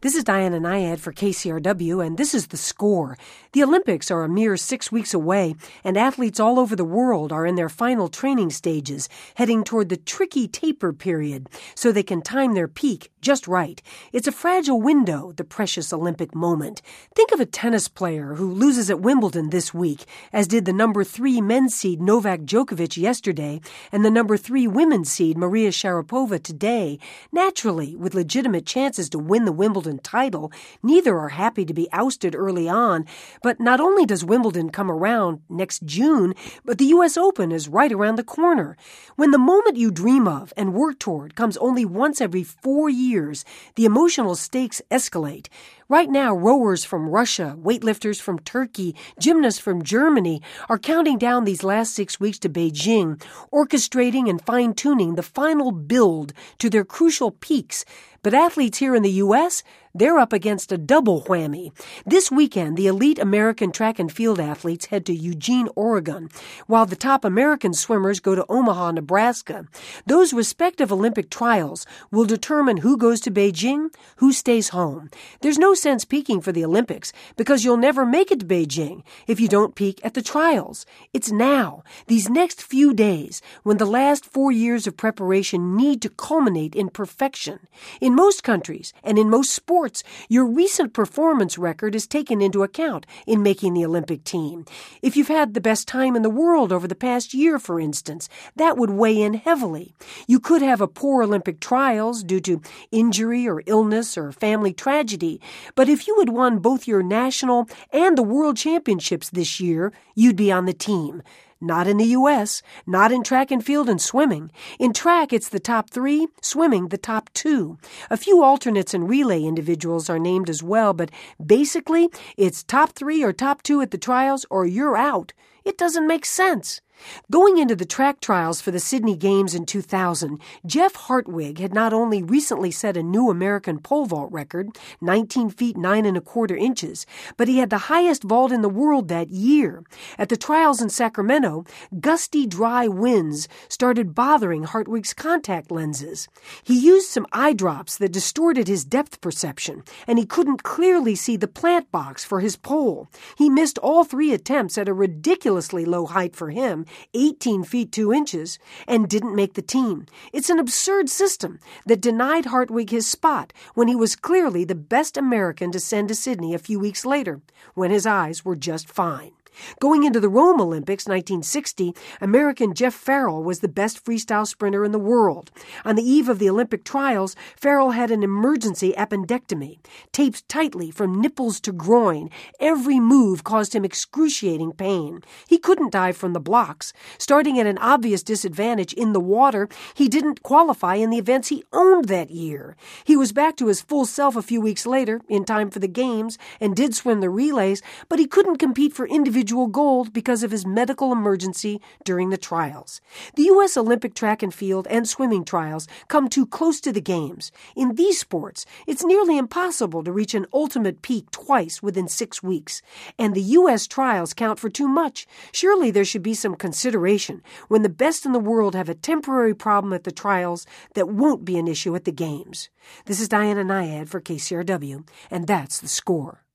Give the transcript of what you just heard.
This is Diana Nyad for KCRW, and this is The Score. The Olympics are a mere 6 weeks away, and athletes all over the world are in their final training stages, heading toward the tricky taper period, so they can time their peak just right. It's a fragile window, the precious Olympic moment. Think of a tennis player who loses at Wimbledon this week, as did the number 3 men's seed Novak Djokovic yesterday, and the number 3 women's seed Maria Sharapova today. Naturally, with legitimate chances to win the Wimbledon title, neither are happy to be ousted early on. But not only does Wimbledon come around next June, but the U.S. Open is right around the corner. When the moment you dream of and work toward comes only once every 4 years, the emotional stakes escalate. Right now, rowers from Russia, weightlifters from Turkey, gymnasts from Germany are counting down these last 6 weeks to Beijing, orchestrating and fine-tuning the final build to their crucial peaks. But athletes here in the U.S., they're up against a double whammy. This weekend, the elite American track and field athletes head to Eugene, Oregon, while the top American swimmers go to Omaha, Nebraska. Those respective Olympic trials will determine who goes to Beijing, who stays home. There's no sense peaking for the Olympics because you'll never make it to Beijing if you don't peak at the trials. It's now, these next few days, when the last 4 years of preparation need to culminate in perfection. In most countries and in most sports, your recent performance record is taken into account in making the Olympic team. If you've had the best time in the world over the past year, for instance, that would weigh in heavily. You could have a poor Olympic trials due to injury or illness or family tragedy, but if you had won both your national and the world championships this year, you'd be on the team. Not in the U.S., not in track and field and swimming. In track, it's the top 3, swimming, the top 2. A few alternates and relay individuals are named as well, but basically, it's top 3 or top 2 at the trials or you're out. It doesn't make sense. Going into the track trials for the Sydney Games in 2000, Jeff Hartwig had not only recently set a new American pole vault record, 19 feet 9 1/4 inches, but he had the highest vault in the world that year. At the trials in Sacramento, gusty, dry winds started bothering Hartwig's contact lenses. He used some eye drops that distorted his depth perception, and he couldn't clearly see the plant box for his pole. He missed all 3 attempts at a ridiculously low height for him, 18 feet 2 inches, and didn't make the team. It's an absurd system that denied Hartwig his spot when he was clearly the best American to send to Sydney a few weeks later, when his eyes were just fine. Going into the Rome Olympics 1960, American Jeff Farrell was the best freestyle sprinter in the world. On the eve of the Olympic trials, Farrell had an emergency appendectomy. Taped tightly from nipples to groin, every move caused him excruciating pain. He couldn't dive from the blocks. Starting at an obvious disadvantage in the water, he didn't qualify in the events he owned that year. He was back to his full self a few weeks later, in time for the Games, and did swim the relays, but he couldn't compete for individual gold because of his medical emergency during the trials. The U.S. Olympic track and field and swimming trials come too close to the Games. In these sports, it's nearly impossible to reach an ultimate peak twice within 6 weeks. And the U.S. trials count for too much. Surely there should be some consideration when the best in the world have a temporary problem at the trials that won't be an issue at the Games. This is Diana Nyad for KCRW, and that's The Score.